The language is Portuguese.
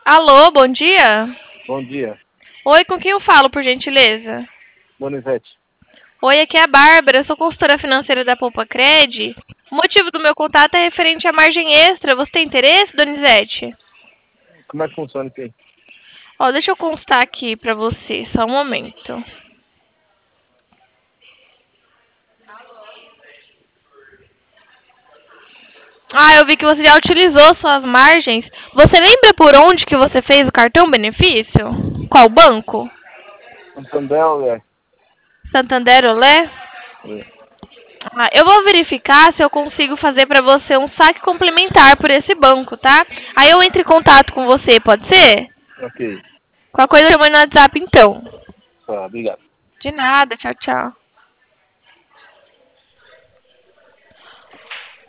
Alô, bom dia. Bom dia, Oi, com quem eu falo, por gentileza? Donizete. Oi, aqui é a Bárbara, eu sou consultora financeira da Poupa Cred. O motivo do meu contato é referente à margem extra. Você tem interesse, Donizete? Como é que funciona isso aí? Ó, deixa eu constar aqui pra você, só um momento. Eu vi que você já utilizou suas margens. Você lembra por onde que você fez o cartão benefício? Qual banco? Santander, Santander Olé? Eu vou verificar se eu consigo fazer para você um saque complementar por esse banco, tá? Aí eu entro em contato com você, pode ser? ok. Qualquer coisa eu chamo no WhatsApp então. Tá, obrigado. De nada, tchau, tchau.